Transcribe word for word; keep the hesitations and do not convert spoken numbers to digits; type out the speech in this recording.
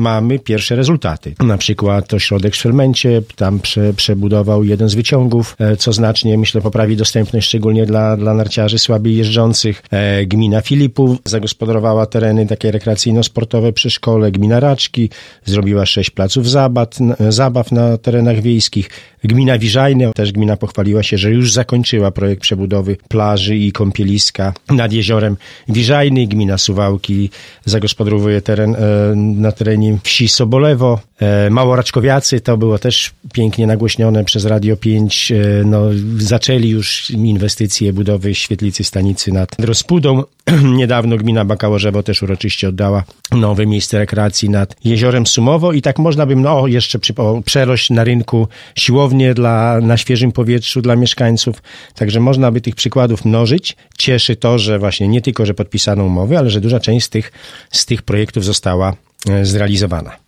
mamy pierwsze rezultaty. Na przykład ośrodek w Szelmencie, tam prze, przebudował jeden z wyciągów, co znacznie, myślę, poprawi dostępność, szczególnie dla, dla narciarzy słabiej jeżdżących. Gmina Filipów zagospodarowała tereny takie rekreacyjno-sportowe przy szkole. Gmina Raczki zrobiła sześć placów zabaw, zabaw na terenach wiejskich. Gmina Wiżajny, też gmina pochwaliła się, że już zakończyła projekt przebudowy plaży i kąpieliska nad jeziorem Wiżajny. Gmina Suwałki zagospodarowuje teren e, na terenie wsi Sobolewo. E, Małoraczkowiacy, to było też pięknie nagłośnione przez Radio pięć. E, no, zaczęli już inwestycje budowy świetlicy stanicy nad Rozpudą. Niedawno gmina Bakałorzewo też uroczyście oddała nowe miejsce rekreacji nad jeziorem Sumowo i tak można by, no jeszcze przy, o, przerość na rynku siłownie dla, na świeżym powietrzu dla mieszkańców. Także można by tych przykładów mnożyć. Cieszy to, że właśnie nie tylko, że podpisano umowy, ale że duża część z tych, z tych projektów została zrealizowana.